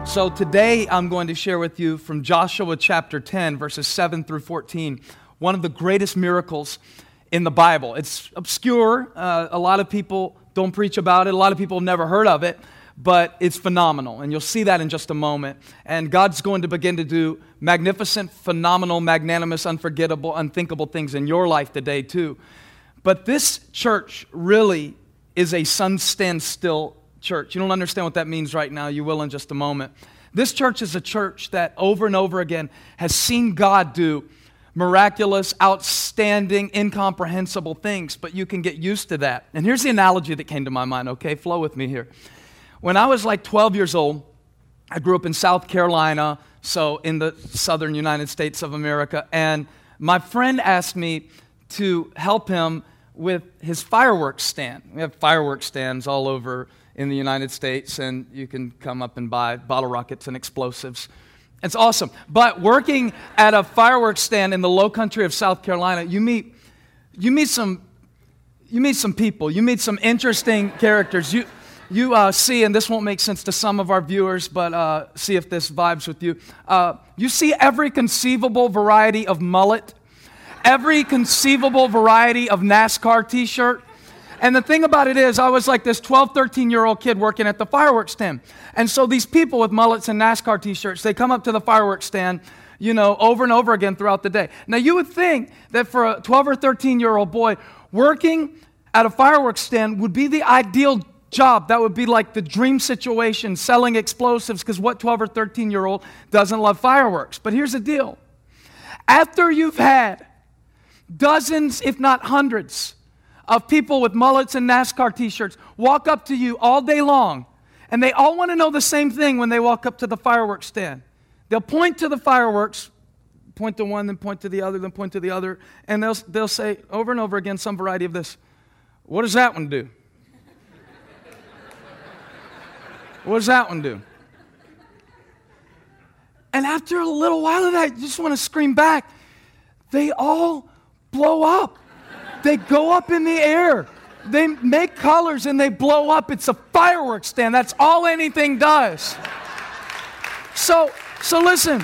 So today I'm going to share with you from Joshua chapter 10, verses 7 through 14, one of the greatest miracles in the Bible. It's obscure. A lot of people don't preach about it. A lot of people have never heard of it, but it's phenomenal. And you'll see that in just a moment. And God's going to begin to do magnificent, phenomenal, magnanimous, unforgettable, unthinkable things in your life today too. But this church really is a sun stand still church. You don't understand what that means right now. You will in just a moment. This church is a church that over and over again has seen God do miraculous, outstanding, incomprehensible things, but you can get used to that. And here's the analogy that came to my mind, okay? Flow with me here. When I was like 12 years old, I grew up in South Carolina, so in the southern United States of America, and my friend asked me to help him with his fireworks stand. We have fireworks stands all over in the United States, and you can come up and buy bottle rockets and explosives. It's awesome. But working at a fireworks stand in the low country of South Carolina, you meet some people. You meet some interesting characters. You see, and this won't make sense to some of our viewers, but see if this vibes with you. You see every conceivable variety of mullet, every conceivable variety of NASCAR t-shirt. And the thing about it is, I was like this 12, 13-year-old kid working at the fireworks stand. And so these people with mullets and NASCAR t-shirts, they come up to the fireworks stand, over and over again throughout the day. Now, you would think that for a 12 or 13-year-old boy, working at a fireworks stand would be the ideal job. That would be like the dream situation, selling explosives, because what 12 or 13-year-old doesn't love fireworks? But here's the deal. After you've had dozens, if not hundreds, of people with mullets and NASCAR t-shirts walk up to you all day long, and they all want to know the same thing when they walk up to the fireworks stand. They'll point to the fireworks, point to one, then point to the other, then point to the other, and they'll say over and over again some variety of this. What does that one do? What does that one do? And after a little while of that, you just want to scream back. They all blow up. They go up in the air. They make colors and they blow up. It's a fireworks stand. That's all anything does. So listen.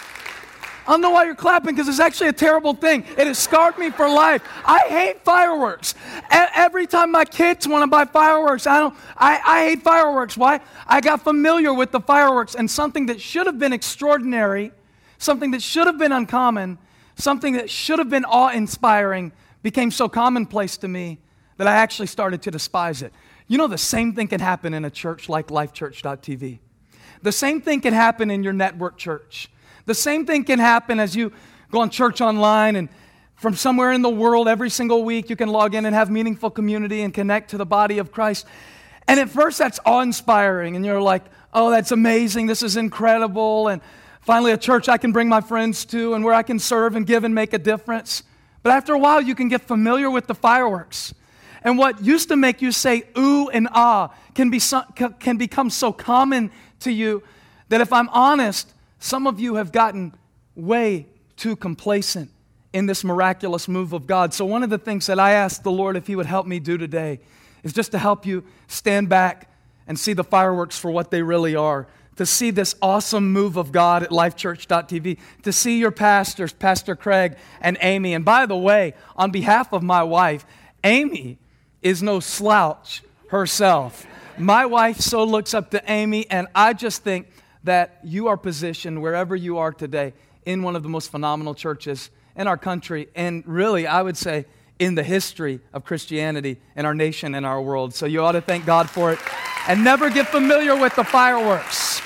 I don't know why you're clapping, because it's actually a terrible thing. It has scarred me for life. I hate fireworks. Every time my kids want to buy fireworks, I hate fireworks. Why? I got familiar with the fireworks, and something that should have been extraordinary, something that should have been uncommon, something that should have been awe-inspiring became so commonplace to me that I actually started to despise it. The same thing can happen in a church like LifeChurch.tv. The same thing can happen in your network church. The same thing can happen as you go on church online, and from somewhere in the world every single week you can log in and have meaningful community and connect to the body of Christ. And at first that's awe-inspiring, and you're like, oh, that's amazing, this is incredible, and finally a church I can bring my friends to and where I can serve and give and make a difference. But after a while, you can get familiar with the fireworks. And what used to make you say ooh and ah can become so common to you that if I'm honest, some of you have gotten way too complacent in this miraculous move of God. So one of the things that I asked the Lord if He would help me do today is just to help you stand back and see the fireworks for what they really are. To see this awesome move of God at LifeChurch.tv, to see your pastors, Pastor Craig and Amy. And by the way, on behalf of my wife, Amy is no slouch herself. My wife so looks up to Amy, and I just think that you are positioned wherever you are today in one of the most phenomenal churches in our country, and really, I would say, in the history of Christianity in our nation and our world. So you ought to thank God for it, and never get familiar with the fireworks.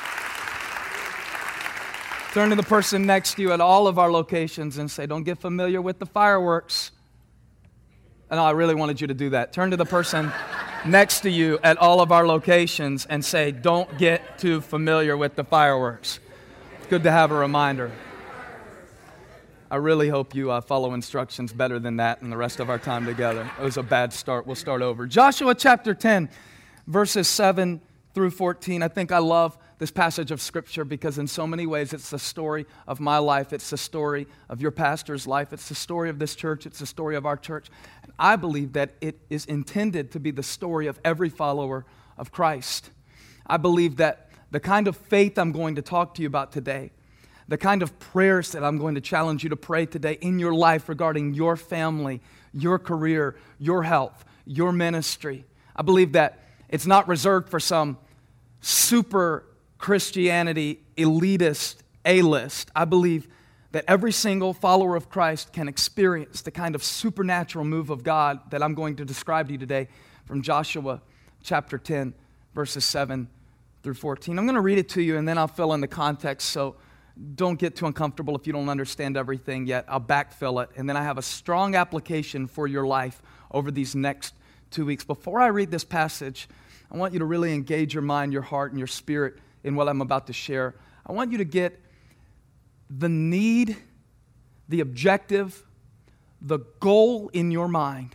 Turn to the person next to you at all of our locations and say, don't get familiar with the fireworks. No, I really wanted you to do that. Turn to the person next to you at all of our locations and say, don't get too familiar with the fireworks. It's good to have a reminder. I really hope you follow instructions better than that in the rest of our time together. It was a bad start. We'll start over. Joshua chapter 10, verses 7 through 14. I think I love this passage of Scripture because in so many ways it's the story of my life. It's the story of your pastor's life. It's the story of this church. It's the story of our church. And I believe that it is intended to be the story of every follower of Christ. I believe that the kind of faith I'm going to talk to you about today, the kind of prayers that I'm going to challenge you to pray today in your life regarding your family, your career, your health, your ministry. I believe that it's not reserved for some super Christianity elitist A-list. I believe that every single follower of Christ can experience the kind of supernatural move of God that I'm going to describe to you today from Joshua chapter 10, verses 7 through 14. I'm going to read it to you, and then I'll fill in the context, so don't get too uncomfortable if you don't understand everything yet. I'll backfill it, and then I have a strong application for your life over these next 2 weeks. Before I read this passage, I want you to really engage your mind, your heart, and your spirit in what I'm about to share. I want you to get the need, the objective, the goal in your mind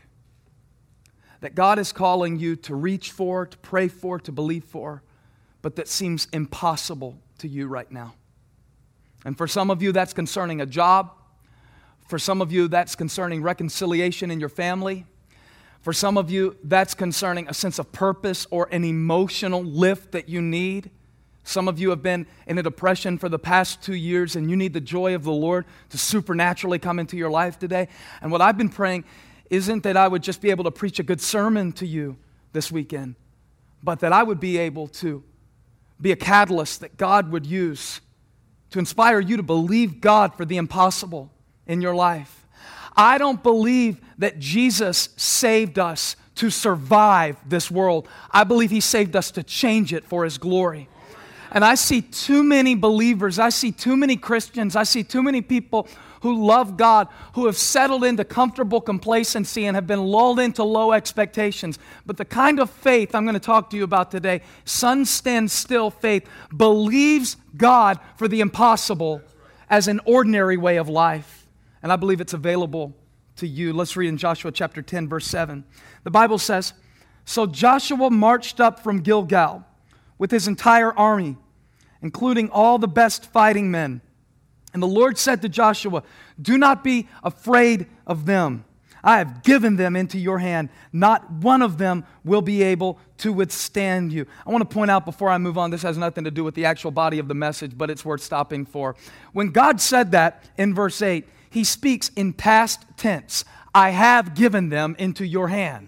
that God is calling you to reach for, to pray for, to believe for, but that seems impossible to you right now. And for some of you, that's concerning a job. For some of you, that's concerning reconciliation in your family. For some of you, that's concerning a sense of purpose or an emotional lift that you need. Some of you have been in a depression for the past 2 years, and you need the joy of the Lord to supernaturally come into your life today. And what I've been praying isn't that I would just be able to preach a good sermon to you this weekend, but that I would be able to be a catalyst that God would use to inspire you to believe God for the impossible in your life. I don't believe that Jesus saved us to survive this world. I believe He saved us to change it for His glory. And I see too many believers, I see too many Christians, I see too many people who love God, who have settled into comfortable complacency and have been lulled into low expectations. But the kind of faith I'm going to talk to you about today, sun stand still faith, believes God for the impossible as an ordinary way of life. And I believe it's available to you. Let's read in Joshua chapter 10, verse 7. The Bible says, "So Joshua marched up from Gilgal with his entire army, including all the best fighting men. And the Lord said to Joshua, 'Do not be afraid of them. I have given them into your hand. Not one of them will be able to withstand you.'" I want to point out before I move on, this has nothing to do with the actual body of the message, but it's worth stopping for. When God said that in verse 8, He speaks in past tense. I have given them into your hand.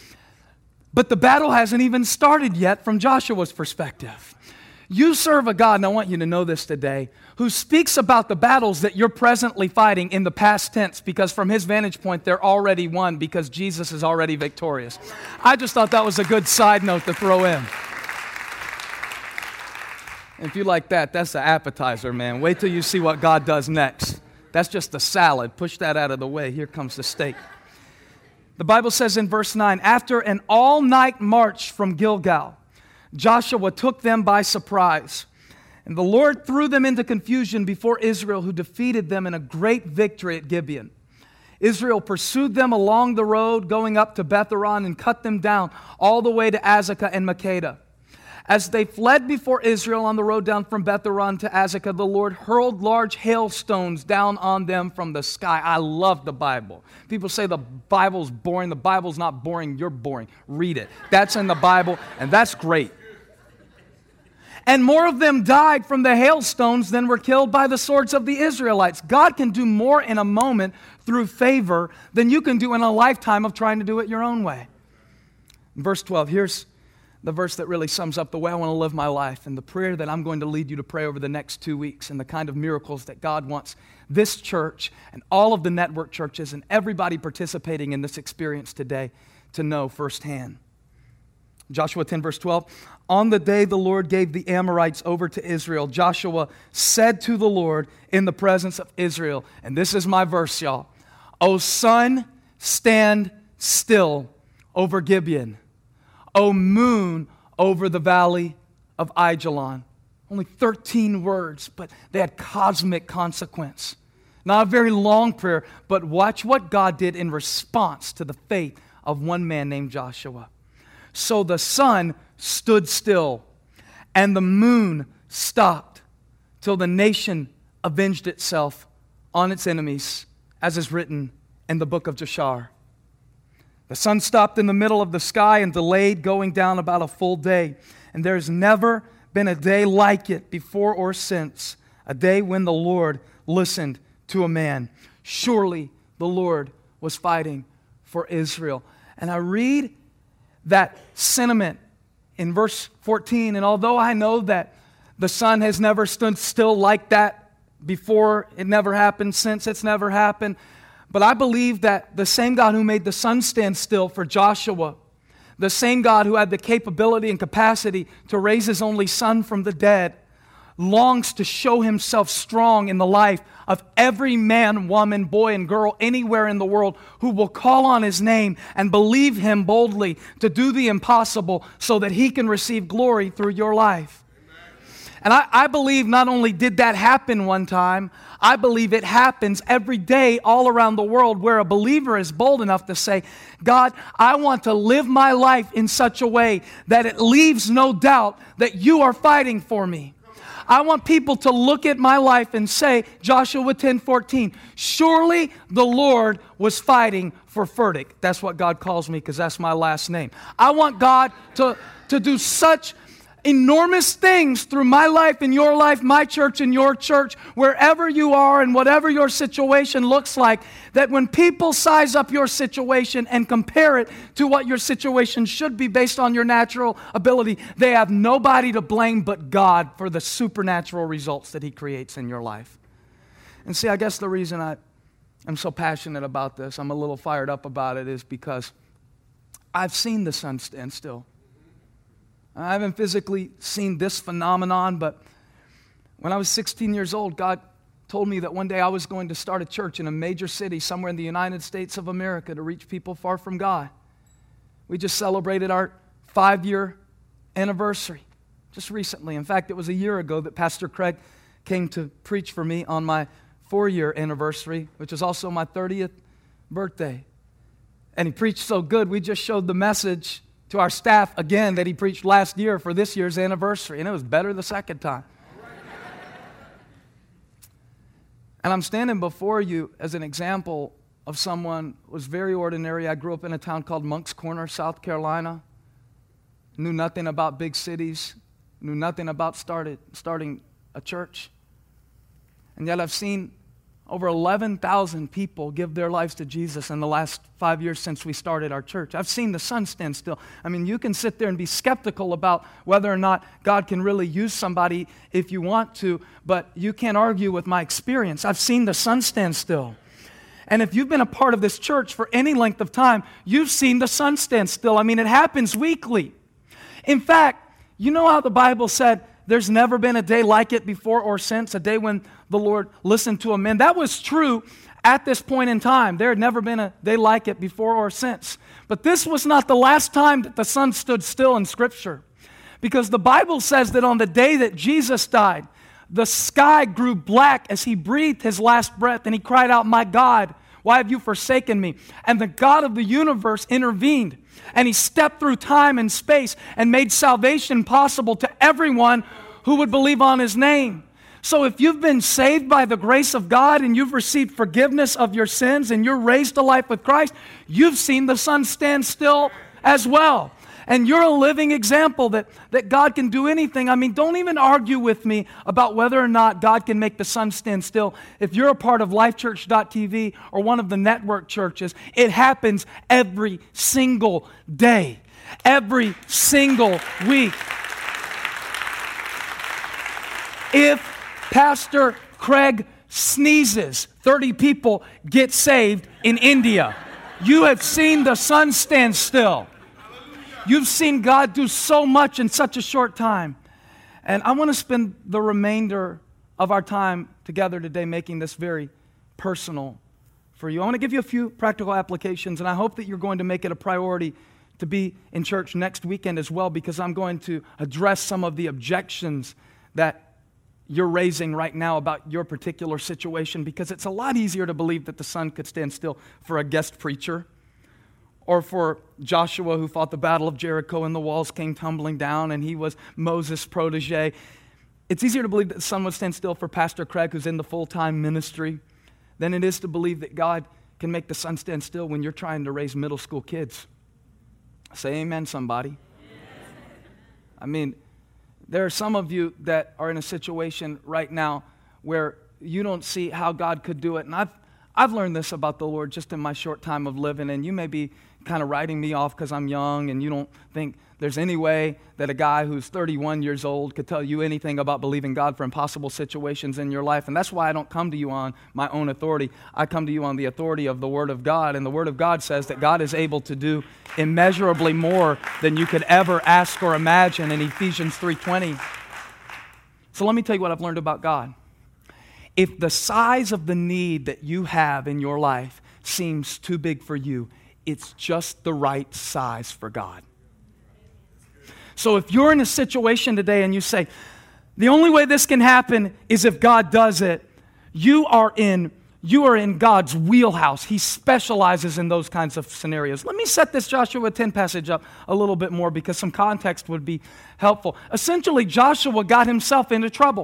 But the battle hasn't even started yet from Joshua's perspective. You serve a God, and I want you to know this today, who speaks about the battles that you're presently fighting in the past tense, because from His vantage point, they're already won because Jesus is already victorious. I just thought that was a good side note to throw in. If you like that, that's the appetizer, man. Wait till you see what God does next. That's just the salad. Push that out of the way. Here comes the steak. The Bible says in verse 9, "After an all-night march from Gilgal, Joshua took them by surprise. And the Lord threw them into confusion before Israel, who defeated them in a great victory at Gibeon. Israel pursued them along the road going up to Beth-horon and cut them down all the way to Azekah and Makkedah. As they fled before Israel on the road down from Beth-horon to Azekah, the Lord hurled large hailstones down on them from the sky." I love the Bible. People say the Bible's boring. The Bible's not boring. You're boring. Read it. That's in the Bible, and that's great. "And more of them died from the hailstones than were killed by the swords of the Israelites." God can do more in a moment through favor than you can do in a lifetime of trying to do it your own way. Verse 12, here's the verse that really sums up the way I want to live my life and the prayer that I'm going to lead you to pray over the next 2 weeks and the kind of miracles that God wants this church and all of the network churches and everybody participating in this experience today to know firsthand. Joshua 10, verse 12, "On the day the Lord gave the Amorites over to Israel, Joshua said to the Lord in the presence of Israel," and this is my verse, y'all, "O sun, stand still over Gibeon. O moon, over the valley of Aijalon." Only 13 words, but they had cosmic consequence. Not a very long prayer, but watch what God did in response to the faith of one man named Joshua. "So the sun stood still, and the moon stopped, till the nation avenged itself on its enemies, as is written in the book of Jashar. The sun stopped in the middle of the sky and delayed going down about a full day, and there has never been a day like it before or since, a day when the Lord listened to a man. Surely the Lord was fighting for Israel. And I read that sentiment in verse 14, and although I know that the sun has never stood still like that before, it never happened, since it's never happened, but I believe that the same God who made the sun stand still for Joshua, the same God who had the capability and capacity to raise His only Son from the dead, longs to show Himself strong in the life of every man, woman, boy, and girl anywhere in the world who will call on His name and believe Him boldly to do the impossible so that He can receive glory through your life. And I believe not only did that happen one time, I believe it happens every day all around the world where a believer is bold enough to say, God, I want to live my life in such a way that it leaves no doubt that you are fighting for me. I want people to look at my life and say, Joshua 10:14, surely the Lord was fighting for Furtick. That's what God calls me because that's my last name. I want God to do such enormous things through my life and your life, my church and your church, wherever you are and whatever your situation looks like, that when people size up your situation and compare it to what your situation should be based on your natural ability, they have nobody to blame but God for the supernatural results that He creates in your life. And see, I guess the reason I'm so passionate about this, I'm a little fired up about it, is because I've seen the sun stand still. I haven't physically seen this phenomenon, but when I was 16 years old, God told me that one day I was going to start a church in a major city somewhere in the United States of America to reach people far from God. We just celebrated our 5-year anniversary just recently. In fact, it was a year ago that Pastor Craig came to preach for me on my 4-year anniversary, which is also my 30th birthday. And he preached so good, we just showed the message to our staff again that he preached last year for this year's anniversary, and it was better the second time. And I'm standing before you as an example of someone who was very ordinary. I grew up in a town called Moncks Corner, South Carolina. Knew nothing about big cities, knew nothing about starting a church. And yet I've seen over 11,000 people give their lives to Jesus in the last 5 years since we started our church. I've seen the sun stand still. I mean, you can sit there and be skeptical about whether or not God can really use somebody if you want to, but you can't argue with my experience. I've seen the sun stand still. And if you've been a part of this church for any length of time, you've seen the sun stand still. I mean, it happens weekly. In fact, you know how the Bible said, there's never been a day like it before or since, a day when the Lord listened to a man. That was true at this point in time. There had never been a day like it before or since. But this was not the last time that the sun stood still in Scripture. Because the Bible says that on the day that Jesus died, the sky grew black as He breathed His last breath, and He cried out, "My God, why have you forsaken me?" And the God of the universe intervened, and He stepped through time and space and made salvation possible to everyone who would believe on His name. So if you've been saved by the grace of God and you've received forgiveness of your sins and you're raised to life with Christ, you've seen the sun stand still as well. And you're a living example that God can do anything. I mean, don't even argue with me about whether or not God can make the sun stand still. If you're a part of LifeChurch.tv or one of the network churches, it happens every single day, every single week. If Pastor Craig sneezes, 30 people get saved in India. You have seen the sun stand still. You've seen God do so much in such a short time. And I want to spend the remainder of our time together today making this very personal for you. I want to give you a few practical applications, and I hope that you're going to make it a priority to be in church next weekend as well, because I'm going to address some of the objections that you're raising right now about your particular situation, because it's a lot easier to believe that the sun could stand still for a guest preacher or for Joshua who fought the battle of Jericho and the walls came tumbling down and he was Moses' protege. It's easier to believe that the sun would stand still for Pastor Craig who's in the full-time ministry than it is to believe that God can make the sun stand still when you're trying to raise middle school kids. Say amen, somebody. I mean, There are some of you that are in a situation right now where you don't see how God could do it. And I've learned this about the Lord just in my short time of living, and you may be kind of writing me off because I'm young and you don't think there's any way that a guy who's 31 years old could tell you anything about believing God for impossible situations in your life. And that's why I don't come to you on my own authority. I come to you on the authority of the Word of God. And the Word of God says that God is able to do immeasurably more than you could ever ask or imagine in Ephesians 3:20. So let me tell you what I've learned about God. If the size of the need that you have in your life seems too big for you, it's just the right size for God. So if you're in a situation today and you say, the only way this can happen is if God does it, you are in God's wheelhouse. He specializes in those kinds of scenarios. Let me set this Joshua 10 passage up a little bit more because some context would be helpful. Essentially, Joshua got himself into trouble.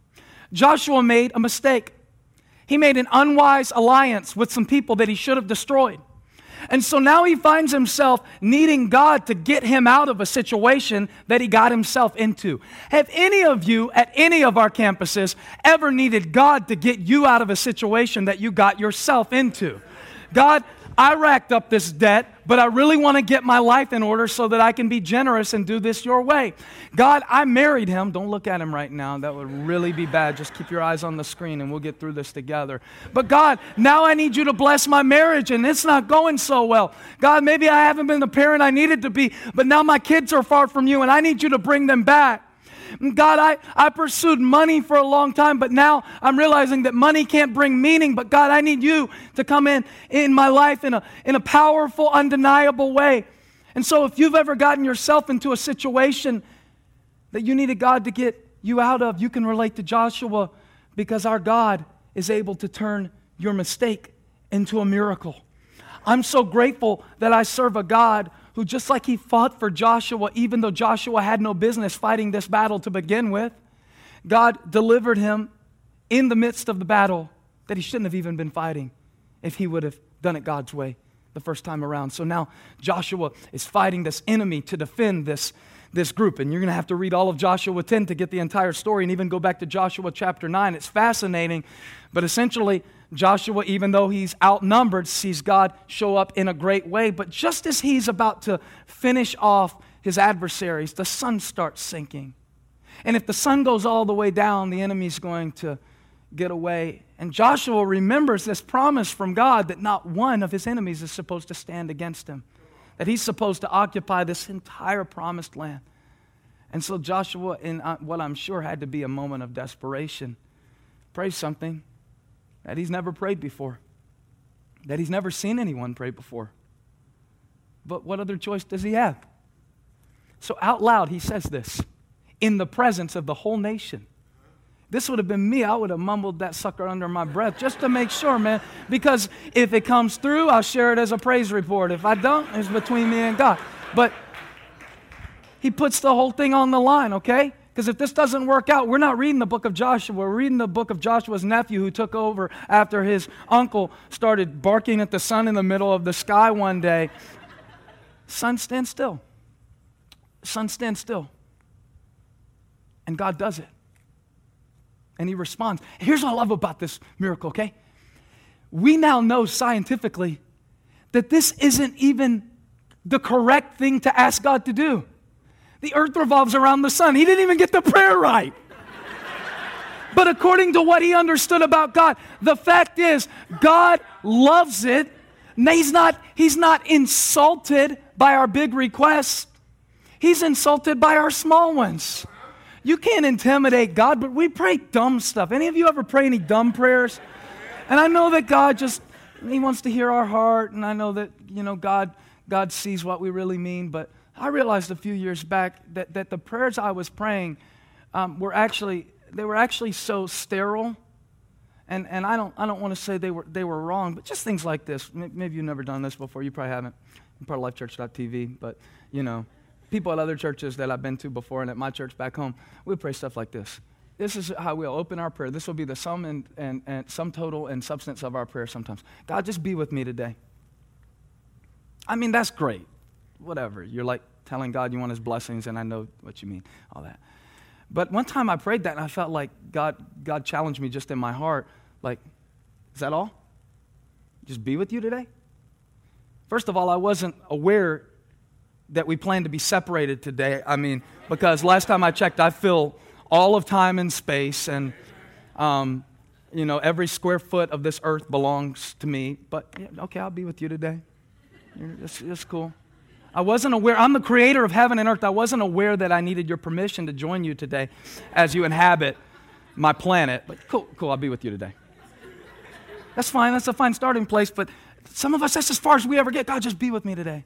Joshua made a mistake. He made an unwise alliance with some people that he should have destroyed. And so now he finds himself needing God to get him out of a situation that he got himself into. Have any of you at any of our campuses ever needed God to get you out of a situation that you got yourself into? God, I racked up this debt, but I really want to get my life in order so that I can be generous and do this your way. God, I married him. Don't look at him right now. That would really be bad. Just keep your eyes on the screen and we'll get through this together. But God, now I need you to bless my marriage and it's not going so well. God, maybe I haven't been the parent I needed to be, but now my kids are far from you and I need you to bring them back. God, I pursued money for a long time, but now I'm realizing that money can't bring meaning. But God, I need you to come in my life in a powerful, undeniable way. And so if you've ever gotten yourself into a situation that you needed God to get you out of, you can relate to Joshua because our God is able to turn your mistake into a miracle. I'm so grateful that I serve a God who, just like he fought for Joshua, even though Joshua had no business fighting this battle to begin with, God delivered him in the midst of the battle that he shouldn't have even been fighting if he would have done it God's way the first time around. So now Joshua is fighting this enemy to defend this group. And you're going to have to read all of Joshua 10 to get the entire story and even go back to Joshua chapter 9. It's fascinating, but essentially Joshua, even though he's outnumbered, sees God show up in a great way. But just as he's about to finish off his adversaries, the sun starts sinking. And if the sun goes all the way down, the enemy's going to get away. And Joshua remembers this promise from God that not one of his enemies is supposed to stand against him, that he's supposed to occupy this entire promised land. And so Joshua, in what I'm sure had to be a moment of desperation, prays something that he's never prayed before, that he's never seen anyone pray before. But what other choice does he have? So out loud he says this in the presence of the whole nation. This would have been me. I would have mumbled that sucker under my breath just to make sure, man. Because if it comes through, I'll share it as a praise report. If I don't, it's between me and God. But he puts the whole thing on the line, okay? Because if this doesn't work out, we're not reading the book of Joshua. We're reading the book of Joshua's nephew who took over after his uncle started barking at the sun in the middle of the sky one day. Sun, stand still. Sun, stand still. And God does it. And he responds. Here's what I love about this miracle, okay? We now know scientifically that this isn't even the correct thing to ask God to do. The earth revolves around the sun. He didn't even get the prayer right. But according to what he understood about God, the fact is, God loves it. He's not insulted by our big requests. He's insulted by our small ones. You can't intimidate God, but we pray dumb stuff. Any of you ever pray any dumb prayers? And I know that God he wants to hear our heart, and I know that, God sees what we really mean, but I realized a few years back that the prayers I was praying were actually so sterile, and I don't want to say they were wrong, but just things like this. Maybe you've never done this before. You probably haven't. I'm part of LifeChurch.tv, but people at other churches that I've been to before and at my church back home, we pray stuff like this. This is how we'll open our prayer. This will be the sum and sum total and substance of our prayer sometimes. God, just be with me today. I mean, that's great. Whatever. You're like telling God you want his blessings, and I know what you mean, all that. But one time I prayed that and I felt like God challenged me just in my heart. Like, is that all? Just be with you today? First of all, I wasn't aware that we planned to be separated today. I mean, because last time I checked, I fill all of time and space, and every square foot of this earth belongs to me. But yeah, okay, I'll be with you today. It's cool. I wasn't aware. I'm the creator of heaven and earth. I wasn't aware that I needed your permission to join you today as you inhabit my planet. But cool, I'll be with you today. That's fine. That's a fine starting place. But some of us, that's as far as we ever get. God, just be with me today.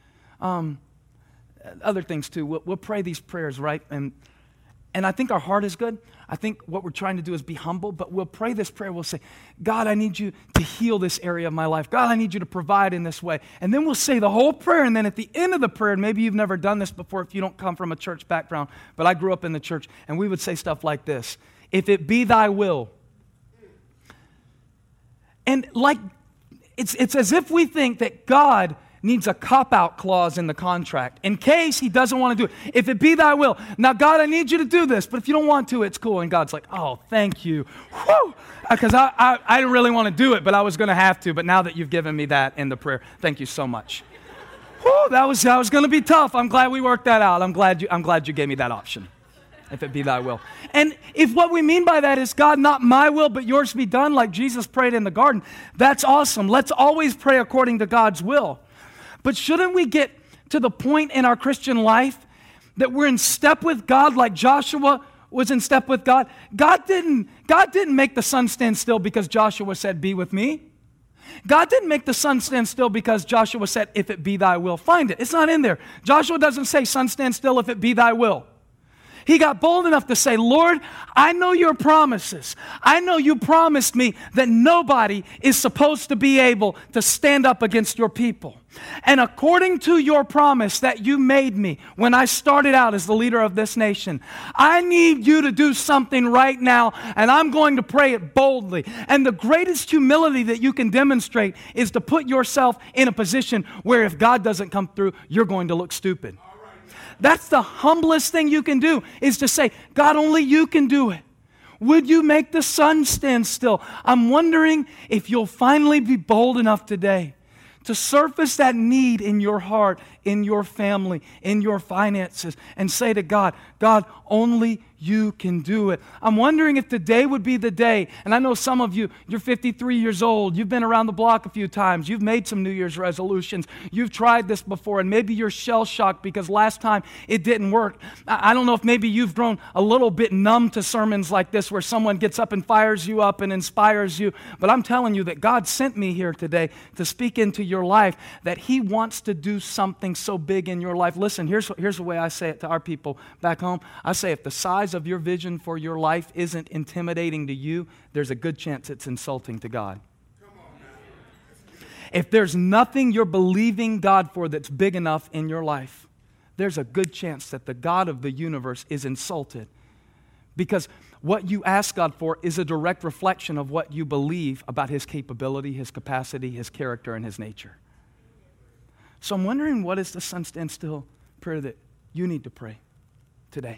Other things too. We'll pray these prayers, right? And I think our heart is good. I think what we're trying to do is be humble, but we'll pray this prayer. We'll say, God, I need you to heal this area of my life. God, I need you to provide in this way. And then we'll say the whole prayer, and then at the end of the prayer, and maybe you've never done this before if you don't come from a church background, but I grew up in the church, and we would say stuff like this: if it be thy will. And like, it's as if we think that God needs a cop-out clause in the contract in case he doesn't want to do it. If it be thy will. Now, God, I need you to do this, but if you don't want to, it's cool. And God's like, oh, thank you. Whew. Because I didn't really want to do it, but I was going to have to. But now that you've given me that in the prayer, thank you so much. Whew, that was going to be tough. I'm glad we worked that out. I'm glad you gave me that option. If it be thy will. And if what we mean by that is, God, not my will, but yours be done, like Jesus prayed in the garden, that's awesome. Let's always pray according to God's will. But shouldn't we get to the point in our Christian life that we're in step with God like Joshua was in step with God? God didn't make the sun stand still because Joshua said, be with me. God didn't make the sun stand still because Joshua said, if it be thy will. Find it. It's not in there. Joshua doesn't say, sun stand still if it be thy will. He got bold enough to say, Lord, I know your promises. I know you promised me that nobody is supposed to be able to stand up against your people. And according to your promise that you made me when I started out as the leader of this nation, I need you to do something right now, and I'm going to pray it boldly. And the greatest humility that you can demonstrate is to put yourself in a position where if God doesn't come through, you're going to look stupid. That's the humblest thing you can do, is to say, God, only you can do it. Would you make the sun stand still? I'm wondering if you'll finally be bold enough today to surface that need in your heart, in your family, in your finances, and say to God, God, only you can do it. I'm wondering if today would be the day, and I know some of you, you're 53 years old, you've been around the block a few times, you've made some New Year's resolutions, you've tried this before, and maybe you're shell-shocked because last time it didn't work. I don't know if maybe you've grown a little bit numb to sermons like this where someone gets up and fires you up and inspires you, but I'm telling you that God sent me here today to speak into your life, that He wants to do something so big in your life. Listen, here's the way I say it to our people back home. I say if the size of your vision for your life isn't intimidating to you, there's a good chance it's insulting to God. If there's nothing you're believing God for that's big enough in your life, there's a good chance that the God of the universe is insulted. Because what you ask God for is a direct reflection of what you believe about His capability, His capacity, His character, and His nature. So I'm wondering, what is the sun stand still prayer that you need to pray today?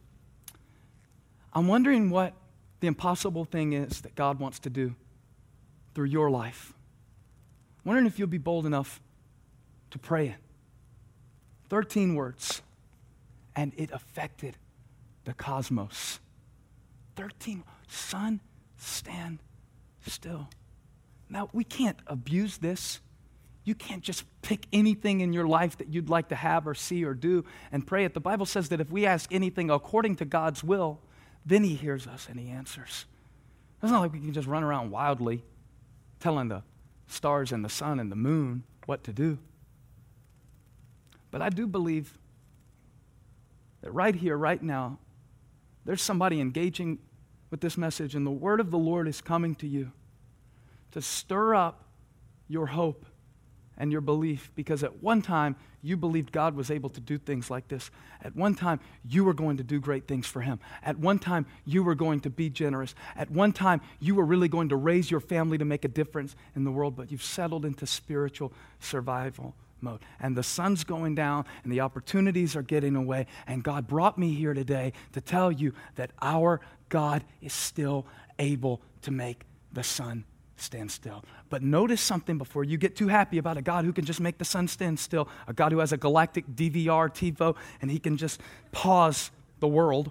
I'm wondering what the impossible thing is that God wants to do through your life. I'm wondering if you'll be bold enough to pray it. 13 words, and it affected the cosmos. 13, sun, stand still. Now, we can't abuse this. You can't just pick anything in your life that you'd like to have or see or do and pray it. The Bible says that if we ask anything according to God's will, then He hears us and He answers. It's not like we can just run around wildly telling the stars and the sun and the moon what to do. But I do believe that right here, right now, there's somebody engaging with this message, and the word of the Lord is coming to you to stir up your hope and your belief, because at one time you believed God was able to do things like this. At one time you were going to do great things for Him. At one time you were going to be generous. At one time you were really going to raise your family to make a difference in the world, but you've settled into spiritual survival mode. And the sun's going down and the opportunities are getting away. And God brought me here today to tell you that our God is still able to make the sun stand still. But notice something before you get too happy about a God who can just make the sun stand still, a God who has a galactic DVR TiVo and he can just pause the world.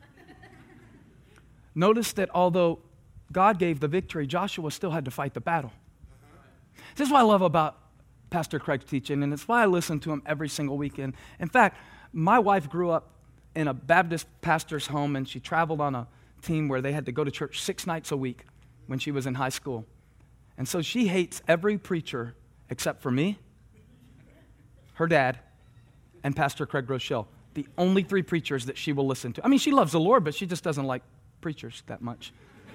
Notice that although God gave the victory, Joshua still had to fight the battle. This is what I love about Pastor Craig's teaching, and it's why I listen to him every single weekend. In fact, my wife grew up in a Baptist pastor's home, and she traveled on a team where they had to go to church 6 nights a week when she was in high school. And so she hates every preacher except for me, her dad, and Pastor Craig Rochelle. The only 3 preachers that she will listen to. I mean, she loves the Lord, but she just doesn't like preachers that much.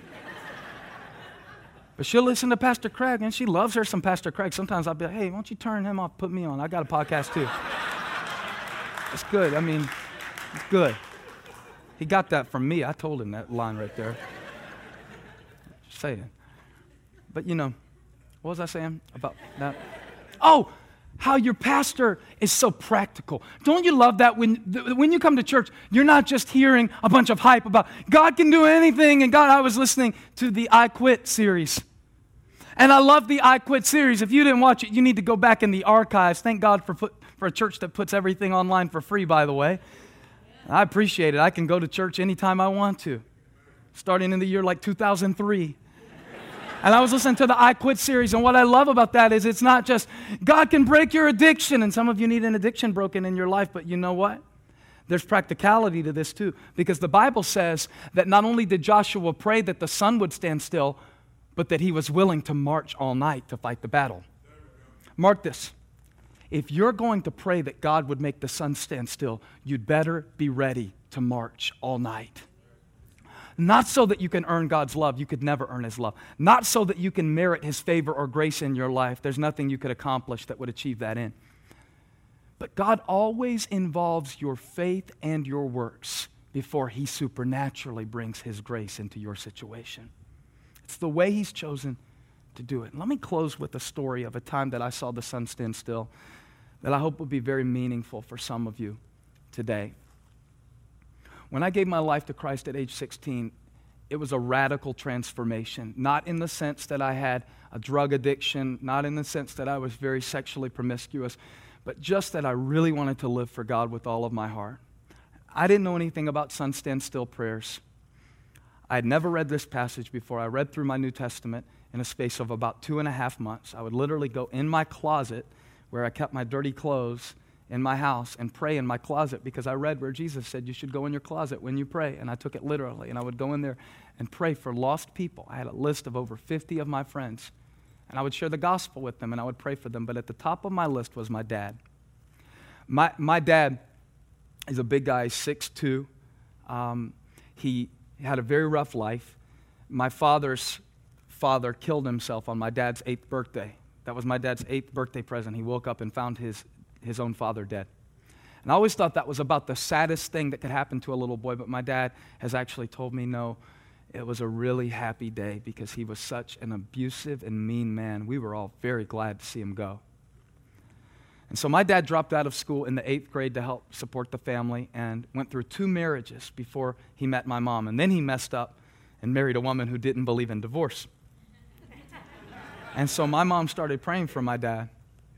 But she'll listen to Pastor Craig, and she loves her some Pastor Craig. Sometimes I'll be like, hey, why don't you turn him off, put me on? I got a podcast too. It's good. I mean, it's good. He got that from me. I told him that line right there. Just saying. But what was I saying about that? Oh, how your pastor is so practical. Don't you love that when you come to church, you're not just hearing a bunch of hype about God can do anything, and God, I was listening to the I Quit series. And I love the I Quit series. If you didn't watch it, you need to go back in the archives. Thank God for a church that puts everything online for free, by the way. I appreciate it. I can go to church anytime I want to, starting in the year like 2003. And I was listening to the I Quit series, and what I love about that is it's not just, God can break your addiction, and some of you need an addiction broken in your life, but you know what? There's practicality to this too, because the Bible says that not only did Joshua pray that the sun would stand still, but that he was willing to march all night to fight the battle. Mark this. If you're going to pray that God would make the sun stand still, you'd better be ready to march all night. Not so that you can earn God's love. You could never earn His love. Not so that you can merit His favor or grace in your life. There's nothing you could accomplish that would achieve that end. But God always involves your faith and your works before He supernaturally brings His grace into your situation. It's the way He's chosen to do it. Let me close with a story of a time that I saw the sun stand still that I hope will be very meaningful for some of you today. When I gave my life to Christ at age 16, it was a radical transformation. Not in the sense that I had a drug addiction, not in the sense that I was very sexually promiscuous, but just that I really wanted to live for God with all of my heart. I didn't know anything about sun stand still prayers. I had never read this passage before. I read through my New Testament in a space of about 2.5 months. I would literally go in my closet where I kept my dirty clothes in my house and pray in my closet, because I read where Jesus said you should go in your closet when you pray, and I took it literally, and I would go in there and pray for lost people. I had a list of over 50 of my friends, and I would share the gospel with them, and I would pray for them, but at the top of my list was my dad. My dad is a big guy, 6'2". He had a very rough life. My father's father killed himself on my dad's 8th birthday. That was my dad's 8th birthday present. He woke up and found his own father dead. And I always thought that was about the saddest thing that could happen to a little boy, but my dad has actually told me, no, it was a really happy day because he was such an abusive and mean man. We were all very glad to see him go. And so my dad dropped out of school in the 8th grade to help support the family and went through 2 marriages before he met my mom. And then he messed up and married a woman who didn't believe in divorce. And so my mom started praying for my dad.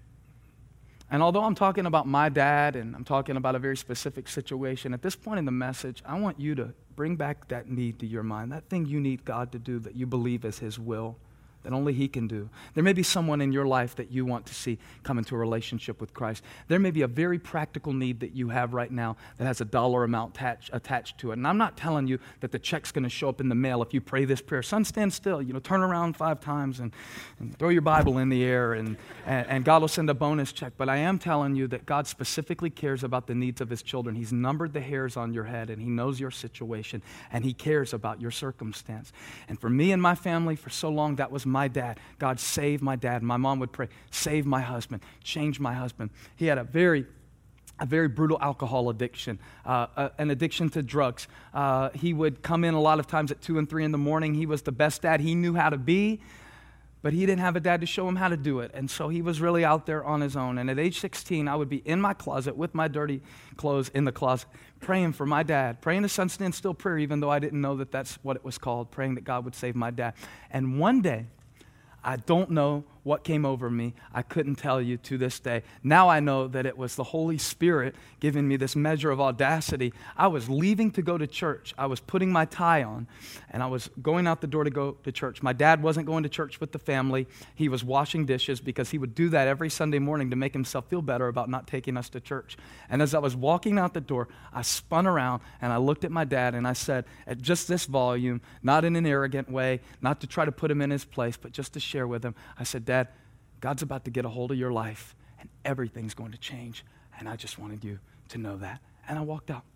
And although I'm talking about my dad and I'm talking about a very specific situation, at this point in the message, I want you to bring back that need to your mind, that thing you need God to do that you believe is His will, that only He can do. There may be someone in your life that you want to see come into a relationship with Christ. There may be a very practical need that you have right now that has a dollar amount attached to it. And I'm not telling you that the check's going to show up in the mail if you pray this prayer. Sun, stand still. Turn around 5 times and throw your Bible in the air and God will send a bonus check. But I am telling you that God specifically cares about the needs of His children. He's numbered the hairs on your head, and He knows your situation, and He cares about your circumstance. And for me and my family, for so long, that was my dad. God, save my dad. My mom would pray, save my husband, change my husband. He had a very brutal alcohol addiction, an addiction to drugs. He would come in a lot of times at 2 and 3 in the morning. He was the best dad he knew how to be, But he didn't have a dad to show him how to do it. And so he was really out there on his own. And at age 16, I would be in my closet with my dirty clothes in the closet, praying for my dad, praying the sun stand still prayer, even though I didn't know that that's what it was called, praying that God would save my dad. And one day, I don't know what came over me. I couldn't tell you to this day. Now I know that it was the Holy Spirit giving me this measure of audacity. I was leaving to go to church. I was putting my tie on, and I was going out the door to go to church. My dad wasn't going to church with the family. He was washing dishes because he would do that every Sunday morning to make himself feel better about not taking us to church. And as I was walking out the door, I spun around, and I looked at my dad, and I said, at just this volume, not in an arrogant way, not to try to put him in his place, but just to share with him, I said, Dad, God's about to get a hold of your life, and everything's going to change, and I just wanted you to know that. And I walked out.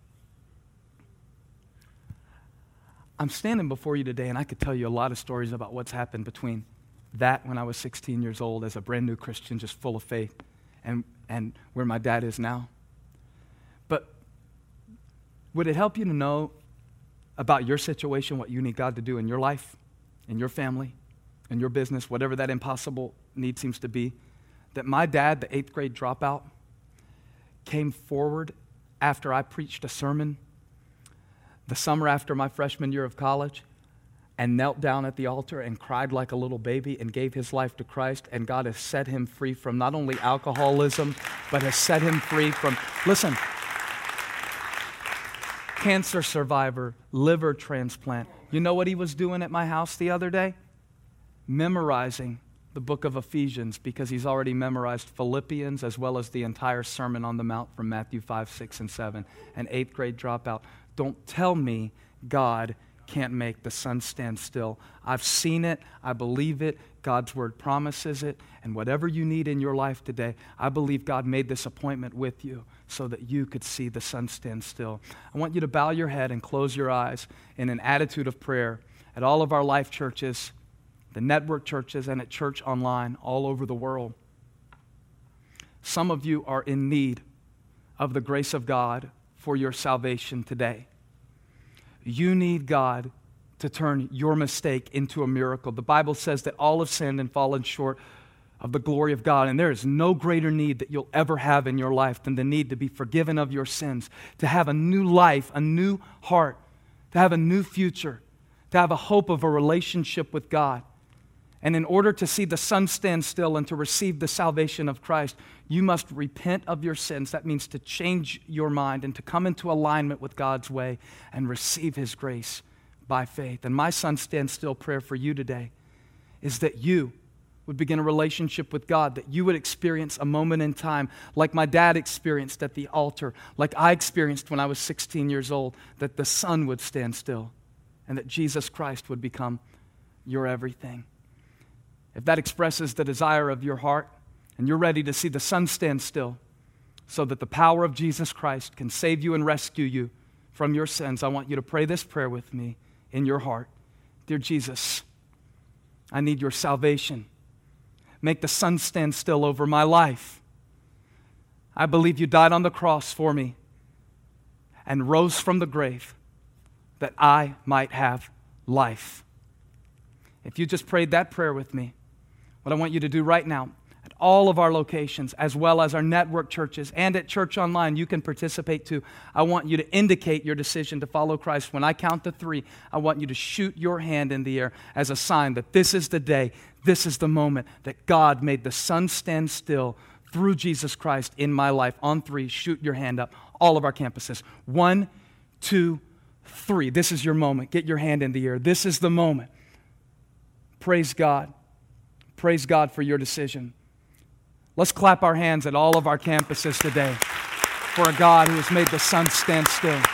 I'm standing before you today, and I could tell you a lot of stories about what's happened between that when I was 16 years old as a brand new Christian, just full of faith, and where my dad is now. But would it help you to know about your situation, what you need God to do in your life, in your family, in your business, whatever that impossible need seems to be, that my dad, the 8th grade dropout, came forward after I preached a sermon the summer after my freshman year of college and knelt down at the altar and cried like a little baby and gave his life to Christ, and God has set him free from not only alcoholism, but has set him free from, listen, cancer survivor, liver transplant. You know what he was doing at my house the other day? Memorizing the book of Ephesians, because he's already memorized Philippians as well as the entire Sermon on the Mount from Matthew 5, 6, and 7. An 8th grade dropout. Don't tell me God can't make the sun stand still. I've seen it. I believe it. God's word promises it. And whatever you need in your life today, I believe God made this appointment with you so that you could see the sun stand still. I want you to bow your head and close your eyes in an attitude of prayer at all of our life churches, the network churches, and at church online all over the world. Some of you are in need of the grace of God for your salvation today. You need God to turn your mistake into a miracle. The Bible says that all have sinned and fallen short of the glory of God, and there is no greater need that you'll ever have in your life than the need to be forgiven of your sins, to have a new life, a new heart, to have a new future, to have a hope of a relationship with God. And in order to see the sun stand still and to receive the salvation of Christ, you must repent of your sins. That means to change your mind and to come into alignment with God's way and receive His grace by faith. And my sun stand still prayer for you today is that you would begin a relationship with God, that you would experience a moment in time like my dad experienced at the altar, like I experienced when I was 16 years old, that the sun would stand still and that Jesus Christ would become your everything. If that expresses the desire of your heart and you're ready to see the sun stand still so that the power of Jesus Christ can save you and rescue you from your sins, I want you to pray this prayer with me in your heart. Dear Jesus, I need your salvation. Make the sun stand still over my life. I believe you died on the cross for me and rose from the grave that I might have life. If you just prayed that prayer with me, what I want you to do right now, at all of our locations, as well as our network churches and at Church Online, you can participate too. I want you to indicate your decision to follow Christ. When I count to 3, I want you to shoot your hand in the air as a sign that this is the day, this is the moment that God made the sun stand still through Jesus Christ in my life. On 3, shoot your hand up. All of our campuses. 1, 2, 3. This is your moment. Get your hand in the air. This is the moment. Praise God. Praise God for your decision. Let's clap our hands at all of our campuses today for a God who has made the sun stand still.